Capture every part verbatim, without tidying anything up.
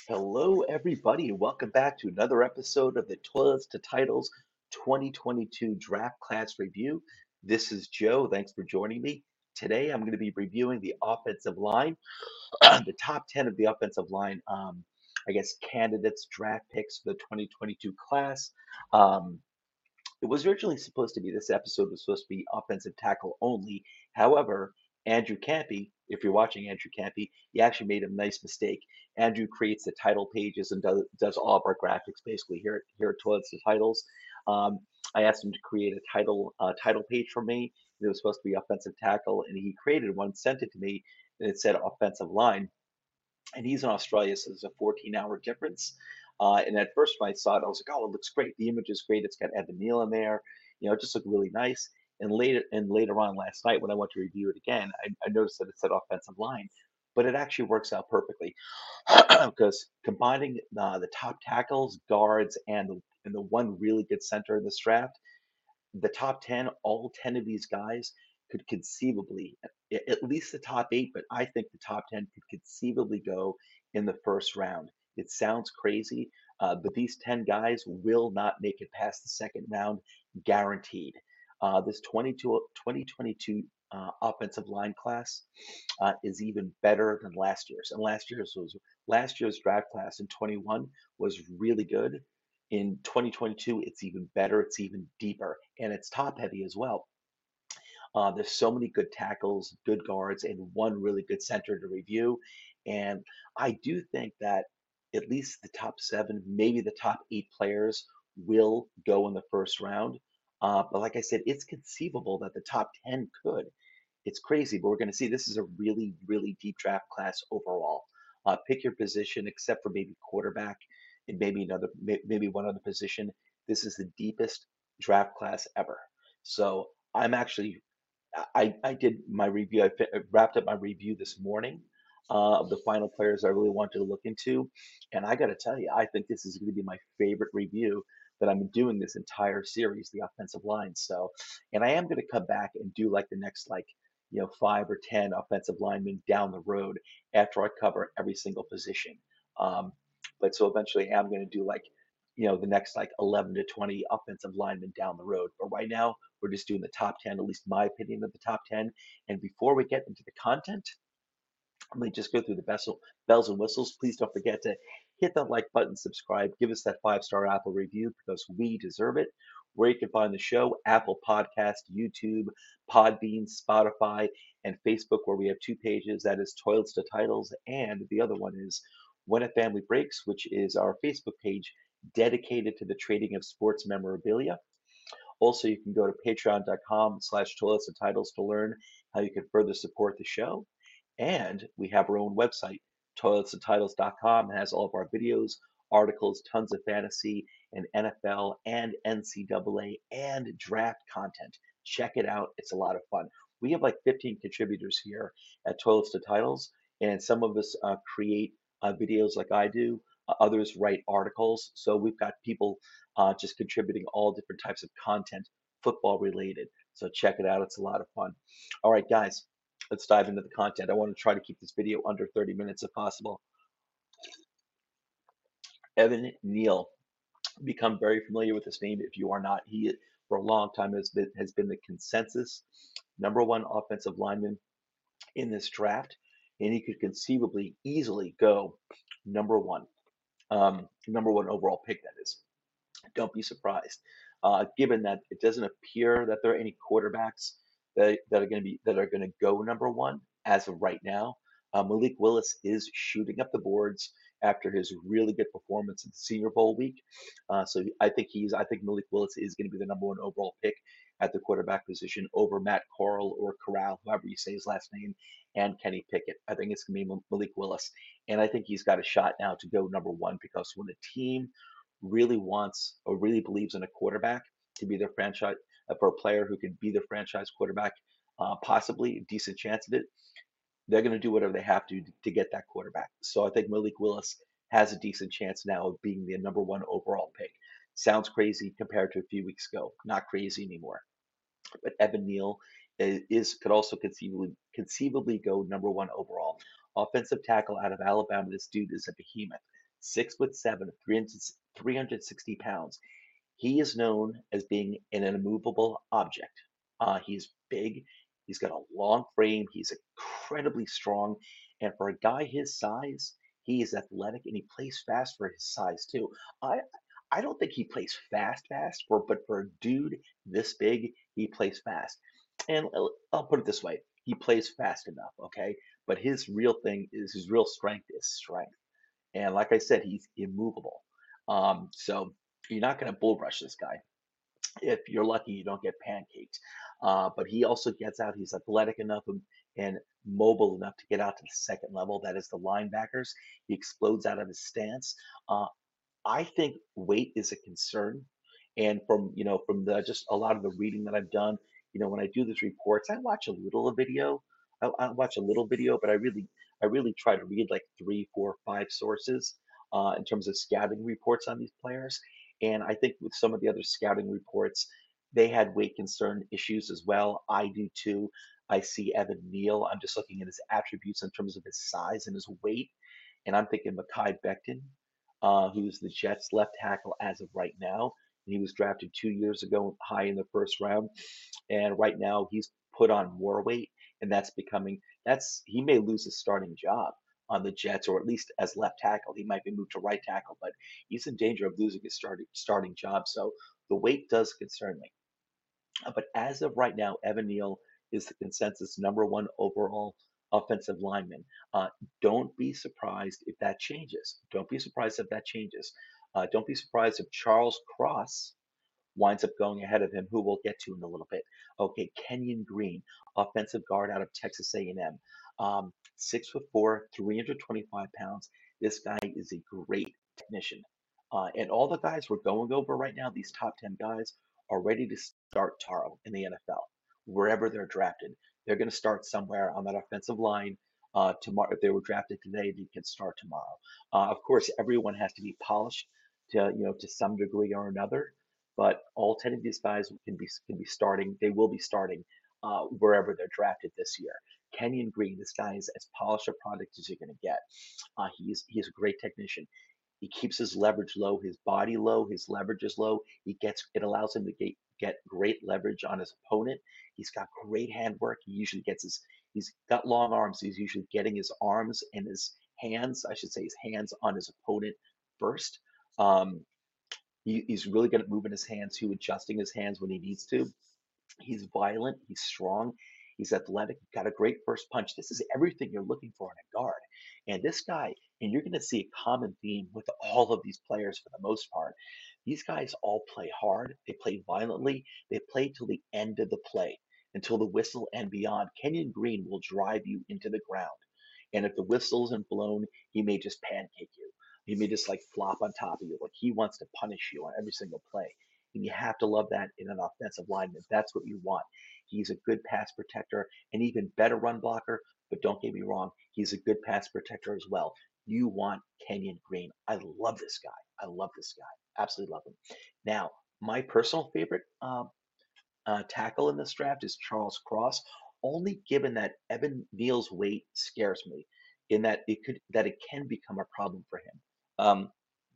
Hello, everybody, and welcome back to another episode of the Toilets to Titles twenty twenty-two Draft Class Review. This is Joe. Thanks for joining me. Today, I'm going to be reviewing the offensive line, the top ten of the offensive line, um, I guess, candidates, draft picks for the twenty twenty-two class. Um, it was originally supposed to be this episode was supposed to be offensive tackle only. However, Andrew Campy, if you're watching Andrew Campy, he actually made a nice mistake. Andrew creates the title pages and does, does all of our graphics basically here, at- here at Toilets to Titles. Um, I asked him to create a title uh, title page for me. It was supposed to be offensive tackle, and he created one, sent it to me, and it said offensive line, and he's in Australia, so there's a fourteen hour difference. Uh, and at first, when I saw it, I was like, "Oh, it looks great. The image is great. It's got Evan Neal in there. You know, it just looked really nice." And later, and later on last night, when I went to review it again, I, I noticed that it said offensive line, but it actually works out perfectly because combining uh, the top tackles, guards, and the and the one really good center in this draft, the top ten, all ten of these guys could conceivably, at least the top eight, but I think the top ten could conceivably go in the first round. It sounds crazy, uh, but these ten guys will not make it past the second round, guaranteed. Uh, this twenty-two, twenty twenty-two uh, offensive line class uh, is even better than last year's. And last year's was last year's draft class in twenty-one was really good. In twenty twenty-two, it's even better, it's even deeper, and it's top heavy as well. Uh, there's so many good tackles, good guards, and one really good center to review. And I do think that at least the top seven, maybe the top eight players will go in the first round. Uh, but like I said, it's conceivable that the top ten could. It's crazy, but we're going to see this is a really, really deep draft class overall. Uh, pick your position, except for maybe quarterback and maybe another, maybe one other position. This is the deepest draft class ever. So I'm actually I, I did my review. I fi- wrapped up my review this morning uh, of the final players I really wanted to look into. And I got to tell you, I think this is going to be my favorite review that I'm doing this entire series, the offensive line. So, and I am going to come back and do like the next, like, you know, five or ten offensive linemen down the road after I cover every single position. Um, but so eventually I'm going to do like, you know, the next like eleven to twenty offensive linemen down the road. But right now, we're just doing the top ten, at least my opinion of the top ten. And before we get into the content, let me just go through the best bells and whistles. Please don't forget to hit that like button, subscribe, give us that five star Apple review because we deserve it. Where you can find the show: Apple Podcast, YouTube, Podbean, Spotify, and Facebook, where we have two pages. That is Toilets to Titles, and the other one is When a Family Breaks, which is our Facebook page dedicated to the trading of sports memorabilia. Also, you can go to patreon.com slash toilets and titles to learn how you can further support the show. And we have our own website, toilets and titles dot com. It has all of our videos, articles, tons of fantasy and N F L and N C double A and draft content. Check it out. It's a lot of fun. We have like fifteen contributors here at Toilets to Titles, and some of us uh, create uh, videos like I do. Uh, others write articles. So we've got people uh, just contributing all different types of content, football related. So check it out. It's a lot of fun. All right, guys, let's dive into the content. I want to try to keep this video under thirty minutes if possible. Evan Neal, become very familiar with this name if you are not. He, for a long time, has been, has been the consensus number one offensive lineman in this draft, and he could conceivably easily go number one, um, number one overall pick, that is. Don't be surprised, uh, given that it doesn't appear that there are any quarterbacks that, that are going to be that are going to go number one as of right now. Uh, Malik Willis is shooting up the boards after his really good performance in the Senior Bowl week. Uh, so I think he's I think Malik Willis is going to be the number one overall pick at the quarterback position over Matt Corral or Corral, however you say his last name, and Kenny Pickett. I think it's going to be Malik Willis, and I think he's got a shot now to go number one because when a team really wants or really believes in a quarterback to be their franchise uh, for a player who can be their franchise quarterback, uh, possibly a decent chance of it, they're going to do whatever they have to to get that quarterback. So I think Malik Willis has a decent chance now of being the number one overall pick. Sounds crazy compared to a few weeks ago. Not crazy anymore. But Evan Neal is, is could also conceivably conceivably go number one overall. Offensive tackle out of Alabama. This dude is a behemoth. Six foot seven, three hundred, three hundred sixty pounds. He is known as being an immovable object. Uh, he's big. He's got a long frame. He's incredibly strong. And for a guy his size, he is athletic and he plays fast for his size too. I I don't think he plays fast fast for, but for a dude this big, he plays fast. And I'll I'll put it this way, he plays fast enough, okay? But his real thing is his real strength is strength. And like I said, he's immovable. Um, so you're not going to bull rush this guy. If you're lucky, you don't get pancaked. Uh, but he also gets out. He's athletic enough and, and mobile enough to get out to the second level. That is the linebackers. He explodes out of his stance. Uh, I think weight is a concern. And from, you know, from the just a lot of the reading that I've done, you know, when I do these reports, I watch a little of video. I, I watch a little video, but I really, I really try to read like three, four, five sources uh, in terms of scouting reports on these players. And I think with some of the other scouting reports, they had weight concern issues as well. I do too. I see Evan Neal. I'm just looking at his attributes in terms of his size and his weight. And I'm thinking Mekhi Becton, uh, who's the Jets left tackle as of right now. He was drafted two years ago, high in the first round, and right now he's put on more weight, and that's becoming that's he may lose his starting job on the Jets, or at least as left tackle. He might be moved to right tackle, but he's in danger of losing his starting starting job. So the weight does concern me. Uh, But as of right now, Evan Neal is the consensus number one overall offensive lineman. Uh, don't be surprised if that changes. Don't be surprised if that changes. Uh, don't be surprised if Charles Cross winds up going ahead of him, who we'll get to in a little bit. Okay, Kenyon Green, offensive guard out of Texas A and M, um, six foot four, three hundred twenty-five pounds. This guy is a great technician, uh, and all the guys we're going over right now, these top ten guys, are ready to start tomorrow in the N F L, wherever they're drafted. They're going to start somewhere on that offensive line. Uh, tomorrow, if they were drafted today, they can start tomorrow. Uh, of course, everyone has to be polished to you know to some degree or another, but all ten of these guys can be can be starting. They will be starting uh, wherever they're drafted this year. Kenyon Green, this guy is as polished a product as you're going to get. Uh, he's he's a great technician. He keeps his leverage low, his body low, his leverage is low. He gets it allows him to get, get great leverage on his opponent. He's got great handwork. He usually gets his he's got long arms. So he's usually getting his arms and his hands, I should say, his hands on his opponent first. Um, he, he's really good at moving his hands to adjusting his hands when he needs to. He's violent. He's strong. He's athletic. Got a great first punch. This is everything you're looking for in a guard. And this guy, and you're going to see a common theme with all of these players for the most part. These guys all play hard. They play violently. They play till the end of the play, until the whistle and beyond. Kenyon Green will drive you into the ground. And if the whistle isn't blown, he may just pancake you. He may just like flop on top of you. Like he wants to punish you on every single play. And you have to love that in an offensive lineman. That's what you want. He's a good pass protector, an even better run blocker. But don't get me wrong, he's a good pass protector as well. You want Kenyon Green. I love this guy. I love this guy. Absolutely love him. Now, my personal favorite um, uh, tackle in this draft is Charles Cross, only given that Evan Neal's weight scares me, in that it could that it can become a problem for him. Um,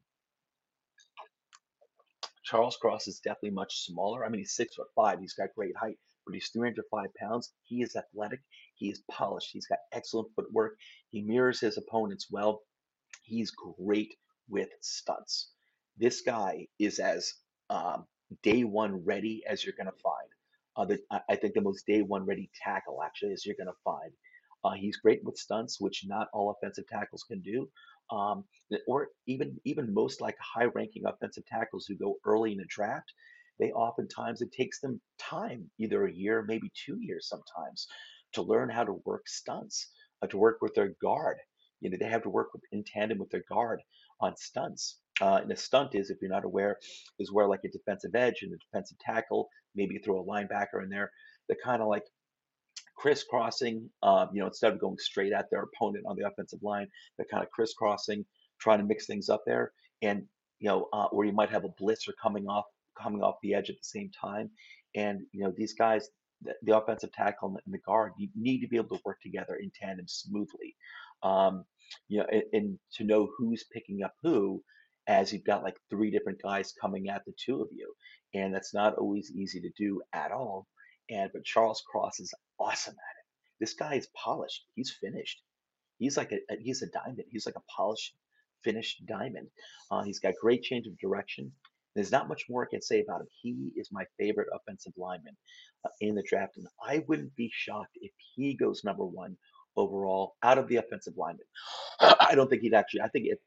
Charles Cross is definitely much smaller. I mean, he's six foot five. He's got great height, but he's three hundred five pounds. He is athletic. He is polished. He's got excellent footwork. He mirrors his opponents well. He's great with stunts. This guy is as um, day one ready as you're going to find. Uh, the, I I think the most day one ready tackle actually as you're going to find. Uh, he's great with stunts, which not all offensive tackles can do. Um, or even even most like high ranking offensive tackles who go early in a draft, they oftentimes it takes them time, either a year, maybe two years sometimes, to learn how to work stunts, uh, to work with their guard. You know, they have to work with, in tandem with their guard on stunts. Uh, and a stunt is, if you're not aware, is where like a defensive edge and a defensive tackle, maybe you throw a linebacker in there, they're kind of like crisscrossing. Um, you know, instead of going straight at their opponent on the offensive line, they're kind of crisscrossing, trying to mix things up there. And you know, uh, or you might have a blitzer coming off coming off the edge at the same time. And you know, these guys. the, the offensive tackle and the, and the guard, you need to be able to work together in tandem smoothly. Um, you know, and, and to know who's picking up who, as you've got like three different guys coming at the two of you, and that's not always easy to do at all. And but Charles Cross is awesome at it. This guy is polished. He's finished. He's like a, a he's a diamond. He's like a polished, finished diamond. Uh, he's got great change of direction. There's not much more I can say about him. He is my favorite offensive lineman uh, in the draft, and I wouldn't be shocked if he goes number one overall out of the offensive linemen. I don't think he'd actually. I think if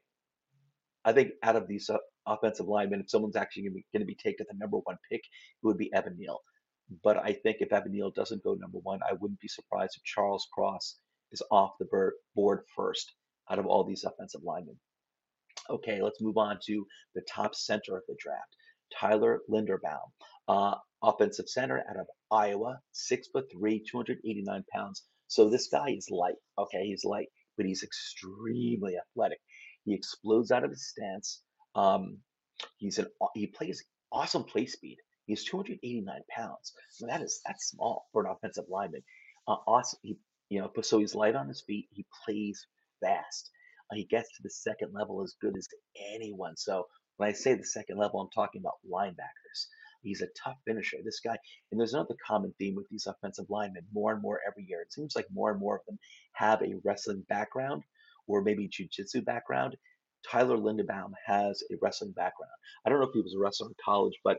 I think out of these uh, offensive linemen, if someone's actually going to be, going to be taken the number one pick, it would be Evan Neal. But I think if Evan Neal doesn't go number one, I wouldn't be surprised if Charles Cross is off the bir- board first out of all these offensive linemen. Okay, let's move on to the top center of the draft, Tyler Linderbaum, uh, offensive center out of Iowa, six foot three, two hundred eighty-nine pounds. So this guy is light. Okay, he's light, but he's extremely athletic. He explodes out of his stance. Um, he's an he plays awesome play speed. He's two hundred eighty-nine pounds. So that is that's small for an offensive lineman. Uh, awesome. He you know, so he's light on his feet. He plays fast. Uh, he gets to the second level as good as anyone. So when I say the second level, I'm talking about linebackers. He's a tough finisher. This guy, and there's another common theme with these offensive linemen. More and more every year, it seems like more and more of them have a wrestling background or maybe jujitsu background. Tyler Lindebaum has a wrestling background. I don't know if he was a wrestler in college, but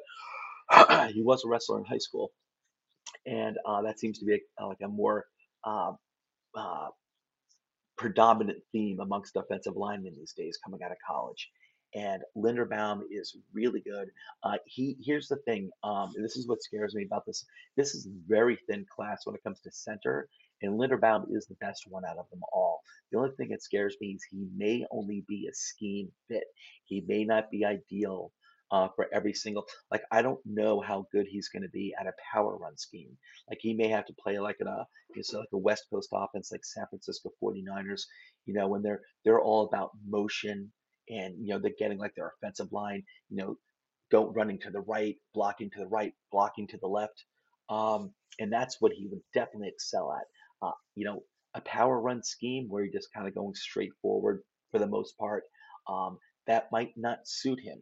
he was a wrestler in high school, and uh, that seems to be a, like a more uh, uh, predominant theme amongst offensive linemen these days coming out of college. And Linderbaum is really good. Uh, he here's the thing. Um, and this is what scares me about this. This is a very thin class when it comes to center, and Linderbaum is the best one out of them all. The only thing that scares me is he may only be a scheme fit. He may not be ideal uh, for every single. Like I don't know how good he's going to be at a power run scheme. Like he may have to play like in a it's like a West Coast offense like San Francisco 49ers, you know, when they're they're all about motion and you know they're getting like their offensive line, you know, don't running to the right, blocking to the right, blocking to the left. Um, and that's what he would definitely excel at. Uh, you know, a power run scheme where you're just kind of going straight forward for the most part, um, that might not suit him.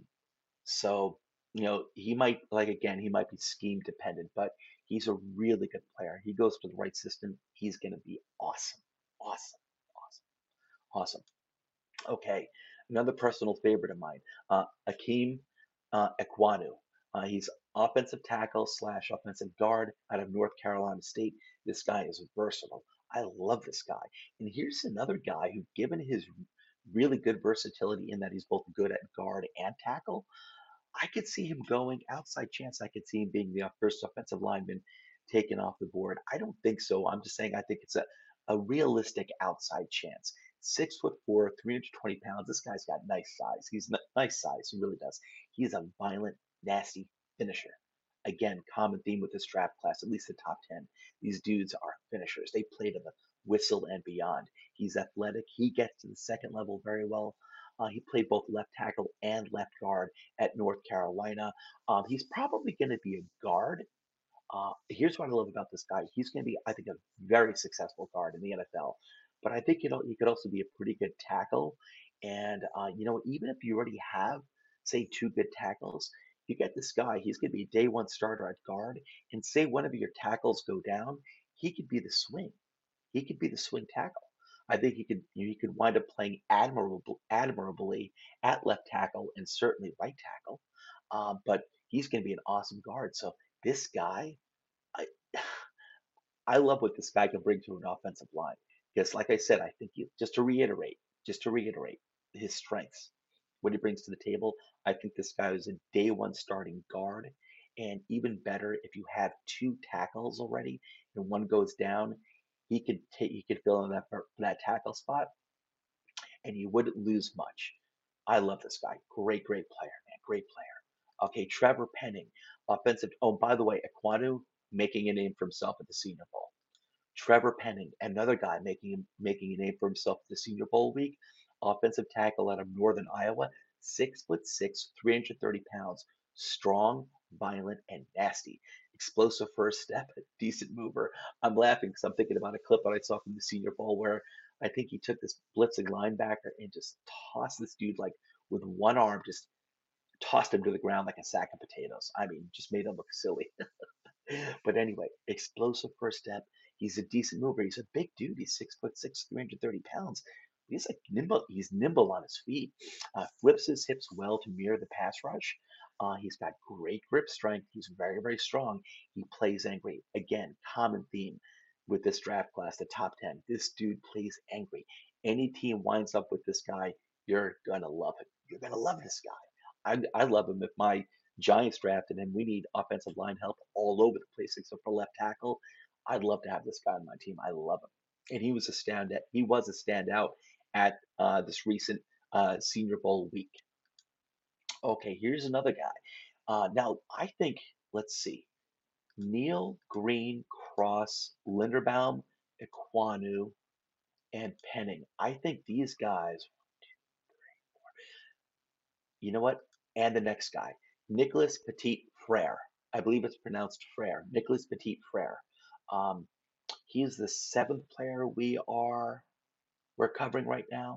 So, you know, he might, like, again, he might be scheme dependent, but he's a really good player. He goes for the right system. He's going to be awesome. Awesome. Awesome. Awesome. Okay. Another personal favorite of mine, uh, Akeem uh, Ekwanu. Uh, he's offensive tackle slash offensive guard out of North Carolina State. This guy is versatile. I love this guy. And here's another guy who, given his really good versatility in that he's both good at guard and tackle, I could see him going outside chance. I could see him being the first offensive lineman taken off the board. I don't think so. I'm just saying I think it's a, a realistic outside chance. Six foot four, three hundred twenty pounds. This guy's got nice size. He's n- nice size. He really does. He's a violent, nasty finisher. Again, common theme with this draft class, at least the top ten. These dudes are finishers. They play to the whistle and beyond. He's athletic. He gets to the second level very well. Uh, he played both left tackle and left guard at North Carolina. Um, he's probably going to be a guard. Uh, here's what I love about this guy. He's going to be, I think, a very successful guard in the N F L. But I think you know he could also be a pretty good tackle. And uh, you know, even if you already have, say, two good tackles, you get this guy. He's going to be a day one starter at guard. And say one of your tackles go down, he could be the swing. He could be the swing tackle. I think he could you know, he could wind up playing admirable, admirably at left tackle and certainly right tackle. Uh, but he's going to be an awesome guard. So this guy, I I love what this guy can bring to an offensive line. Because, like I said, I think you, just to reiterate, just to reiterate his strengths, what he brings to the table, I think this guy is a day one starting guard. And even better, if you have two tackles already and one goes down, he could take he could fill in that for that tackle spot, and you wouldn't lose much. I love this guy. Great, great player, man. Great player. Okay, Trevor Penning, offensive. Oh, by the way, Ekwanu making a name for himself at the Senior Bowl. Trevor Penning, another guy making making a name for himself at the Senior Bowl week, offensive tackle out of Northern Iowa, six foot six, three hundred thirty pounds, strong, violent, and nasty. explosive first step, decent mover. I'm laughing because I'm thinking about a clip that I saw from the Senior Bowl where I think he took this blitzing linebacker and just tossed this dude like with one arm, just tossed him to the ground like a sack of potatoes. I mean, just made him look silly. But anyway, explosive first step. He's a decent mover. He's a big dude. He's six foot six, three hundred thirty pounds. He's like nimble. He's nimble on his feet. Uh, flips his hips well to mirror the pass rush. Uh, he's got great grip strength. He's very, very strong. He plays angry. Again, common theme with this draft class, the top ten. This dude plays angry. Any team winds up with this guy, you're gonna love him. You're gonna love this guy. I, I love him. If my Giants drafted him. We need offensive line help all over the place, except for left tackle. I'd love to have this guy on my team. I love him, and he was a standout. He was a standout at uh, this recent uh, Senior Bowl week. Okay, here's another guy. Uh, now I think let's see, Neil, Green, Cross, Linderbaum, Iquanu, and Penning. I think these guys. You know what? And the next guy, Nicholas Petit Frere. I believe it's pronounced Frere. Nicholas Petit Frere. Um, he's the seventh player we are we're covering right now.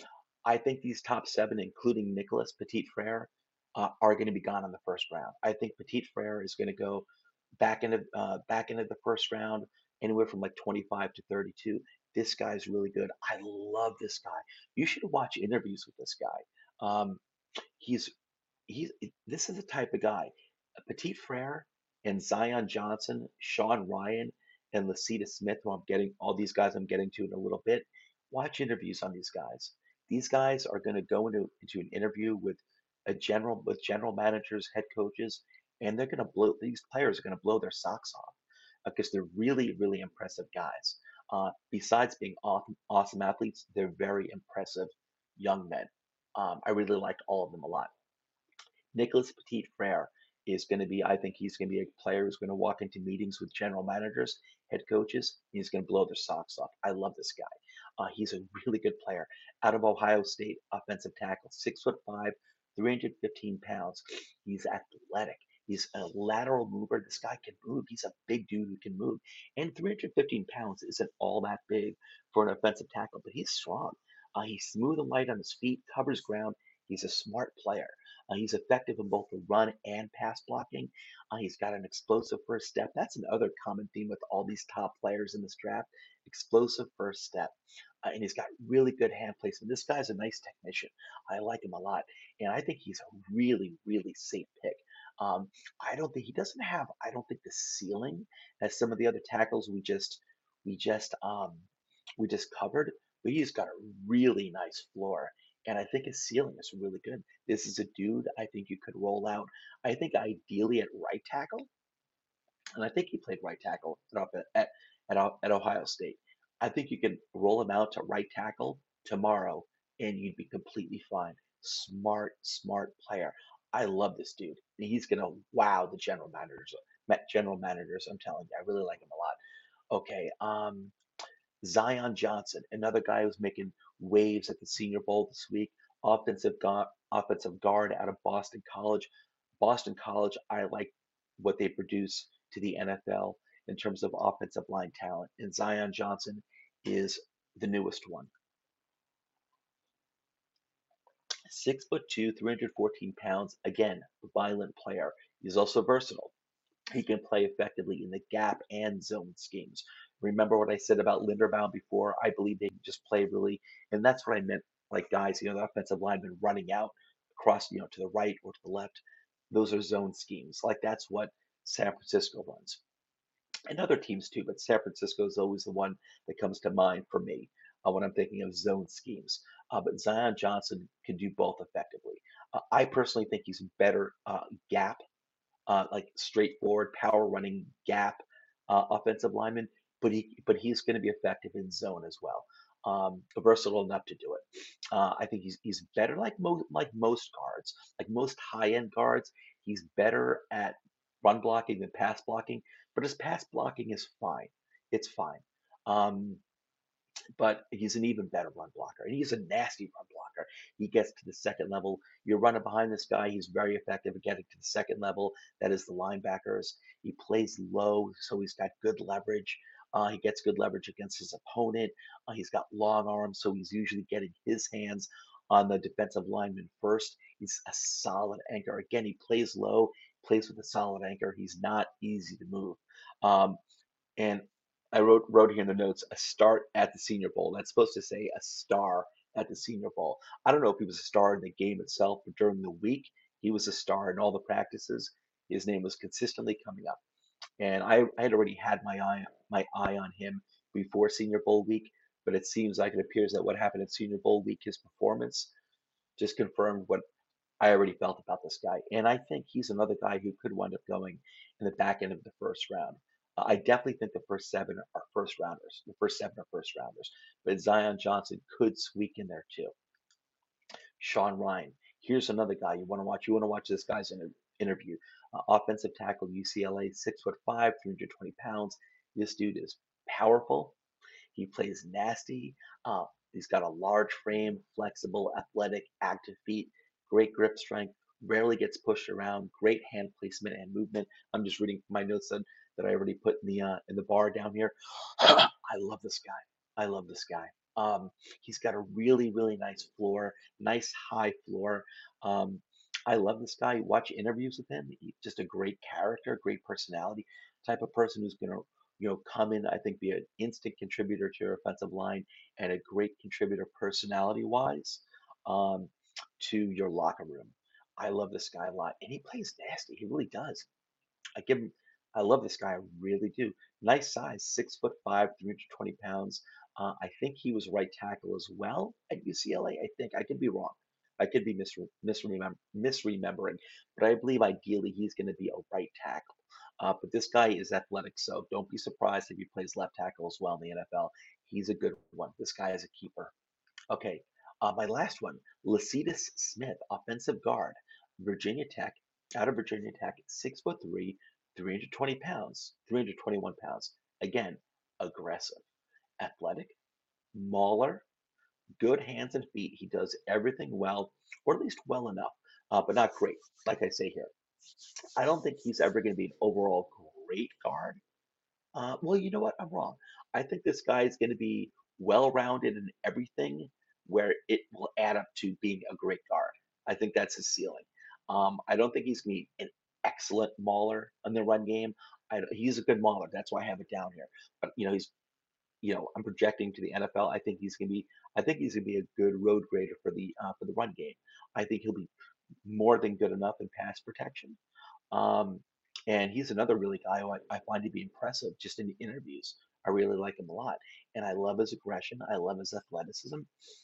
I think these top seven, including Nicholas Petit Frere, uh, are going to be gone in the first round. I think Petit Frere is going to go back into uh, back into the first round, anywhere from like twenty-five to thirty-two. This guy's really good. I love this guy. You should watch interviews with this guy. Um, he's he's this is the type of guy. Petit Frere and Zion Johnson, Sean Ryan, and Lasita Smith, who I'm getting all these guys I'm getting to in a little bit. Watch interviews on these guys. These guys are going to go into into an interview with a general with general managers, head coaches, and they're going to blow these players are going to blow their socks off because they're really really impressive guys. Uh, besides being awesome, awesome athletes, they're very impressive young men. Um, I really liked all of them a lot. Nicholas Petit Frere is going to be, I think he's going to be a player who's going to walk into meetings with general managers, head coaches, and he's going to blow their socks off. I love this guy. Uh, he's a really good player. Out of Ohio State, offensive tackle, six foot five, three hundred fifteen pounds. He's athletic. He's a lateral mover. This guy can move. He's a big dude who can move. And three hundred fifteen pounds isn't all that big for an offensive tackle, but he's strong. Uh, he's smooth and light on his feet, covers ground. He's a smart player. Uh, he's effective in both the run and pass blocking. Uh, he's got an explosive first step. That's another common theme with all these top players in this draft. Explosive first step. Uh, and he's got really good hand placement. This guy's a nice technician. I like him a lot. And I think he's a really, really safe pick. Um, I don't think he doesn't have, I don't think the ceiling as some of the other tackles we just, we just, um, we just covered, but he's got a really nice floor. And I think his ceiling is really good. This is a dude I think you could roll out. I think ideally at right tackle, and I think he played right tackle at at at, at Ohio State. I think you can roll him out to right tackle tomorrow, and you'd be completely fine. Smart, smart player. I love this dude. He's gonna wow the general managers. General managers, I'm telling you, I really like him a lot. Okay, um, Zion Johnson, another guy who's making waves at the Senior Bowl this week, offensive guard, offensive guard out of Boston College. Boston College, I like what they produce to the N F L in terms of offensive line talent, and Zion Johnson is the newest one. Six foot two, three hundred fourteen pounds. Again, violent player. He's also versatile. He can play effectively in the gap and zone schemes. Remember what I said about Linderbaum before? I believe they can just play really, and that's what I meant. Like guys, you know, the offensive linemen running out across, you know, to the right or to the left. Those are zone schemes. Like that's what San Francisco runs, and other teams too. But San Francisco is always the one that comes to mind for me uh, when I'm thinking of zone schemes. Uh, but Zion Johnson can do both effectively. Uh, I personally think he's better uh, gap uh, like straightforward power running gap uh, offensive lineman, but he but he's going to be effective in zone as well. Um, versatile enough to do it. Uh, I think he's he's better like most like most guards, like most high end guards. He's better at run blocking than pass blocking, but his pass blocking is fine. It's fine. Um, but he's an even better run blocker. And he's a nasty run blocker. He gets to the second level. You're running behind this guy. He's very effective at getting to the second level. That is the linebackers. He plays low, so he's got good leverage. Uh, he gets good leverage against his opponent. Uh, he's got long arms, so he's usually getting his hands on the defensive lineman first. He's a solid anchor. Again, he plays low, plays with a solid anchor. He's not easy to move. Um, and I wrote wrote here in the notes a start at the Senior Bowl. That's supposed to say a star at the Senior Bowl. I don't know if he was a star in the game itself, but during the week he was a star in all the practices. His name was consistently coming up, and I, I had already had my eye my eye on him before Senior Bowl week. But it seems like it appears that what happened at Senior Bowl week, his performance, just confirmed what I already felt about this guy, and I think he's another guy who could wind up going in the back end of the first round. Uh, I definitely think the first seven are first rounders. The first seven are first rounders, but Zion Johnson could squeak in there too. Sean Ryan, here's another guy you want to watch. You want to watch this guy's inter- interview. Uh, offensive tackle, U C L A, six foot five, three hundred twenty pounds. This dude is powerful. He plays nasty. Uh, he's got a large frame, flexible, athletic, active feet, great grip strength, rarely gets pushed around, great hand placement and movement. I'm just reading my notes that, that I already put in the uh, in the bar down here. I love this guy. I love this guy. Um, he's got a really, really nice floor, nice high floor. Um, I love this guy. Watch interviews with him. He's just a great character, great personality, type of person who's going to you know, come in, I think, be an instant contributor to your offensive line and a great contributor personality wise um, to your locker room. I love this guy a lot, and he plays nasty. He really does. I give him. I love this guy. I really do. Nice size, six foot five, three hundred twenty pounds. Uh, I think he was right tackle as well at U C L A. I think I could be wrong. I could be misre- misremem- misremembering, but I believe ideally he's going to be a right tackle. Uh, but this guy is athletic, so don't be surprised if he plays left tackle as well in the N F L. He's a good one. This guy is a keeper. Okay, uh, my last one, Lecitus Smith, offensive guard, Virginia Tech, out of Virginia Tech, six foot three, three hundred twenty pounds, three hundred twenty-one pounds. Again, aggressive, athletic, mauler, good hands and feet. He does everything well, or at least well enough, uh, but not great. Like I say here, I don't think he's ever going to be an overall great guard. Uh, well, you know what? I'm wrong. I think this guy is going to be well-rounded in everything where it will add up to being a great guard. I think that's his ceiling. Um, I don't think he's going to be an excellent mauler in the run game. I, he's a good mauler. That's why I have it down here. But you know, he's you know, I'm projecting to the N F L. I think he's going to be. I think he's going to be a good road grader for the uh, for the run game. I think he'll be more than good enough in pass protection. Um, and he's another really guy who I, I find to be impressive just in the interviews. I really like him a lot, and I love his aggression. I love his athleticism,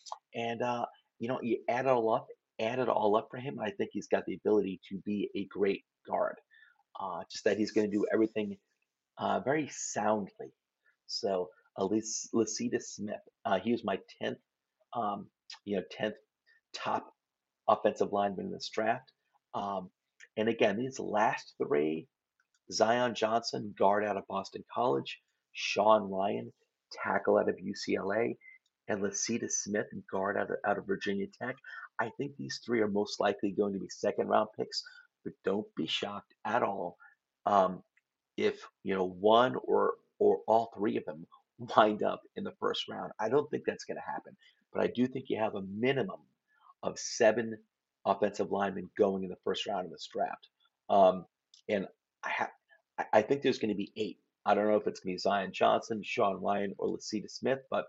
and uh, you know, you add it all up, add it all up for him. I think he's got the ability to be a great guard. Uh, just that he's going to do everything uh, very soundly. So, Elise Lacita Smith, uh, he was my tenth, um, you know, tenth top offensive lineman in this draft. Um, and again, these last three, Zion Johnson, guard out of Boston College, Sean Ryan, tackle out of U C L A, and Lacita Smith, guard out of, out of Virginia Tech. I think these three are most likely going to be second round picks, but don't be shocked at all um, if you know one or or all three of them wind up in the first round. I don't think that's going to happen, but I do think you have a minimum of seven offensive linemen going in the first round of this draft. Um, and I, ha- I I think there's going to be eight. I don't know if it's going to be Zion Johnson, Sean Ryan, or Lacita Smith, but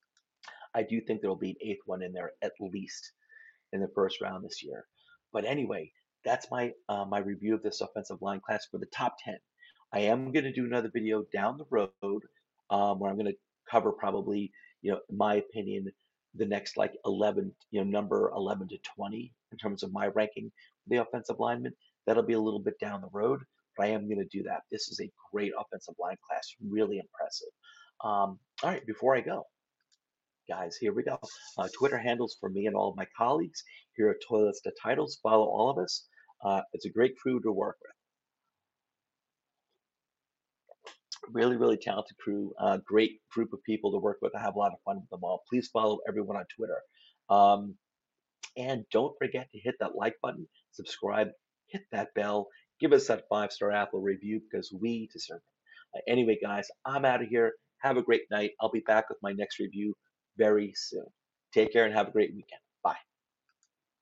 I do think there will be an eighth one in there at least in the first round this year. But anyway, that's my uh, my review of this offensive line class for the top ten. I am going to do another video down the road um, where I'm going to cover probably, you know, in my opinion, the next like eleven, you know, number eleven to twenty in terms of my ranking for the offensive lineman. That'll be a little bit down the road, but I am going to do that. This is a great offensive line class, really impressive. Um, all right, before I go, guys, here we go. Uh, Twitter handles for me and all of my colleagues here at Toilets to Titles. Follow all of us. Uh, it's a great crew to work with. Really, really talented crew. Uh, great group of people to work with. I have a lot of fun with them all. Please follow everyone on Twitter. Um, and don't forget to hit that like button, subscribe, hit that bell, give us that five star Apple review because we deserve it. Uh, anyway, guys, I'm out of here. Have a great night. I'll be back with my next review very soon. Take care and have a great weekend.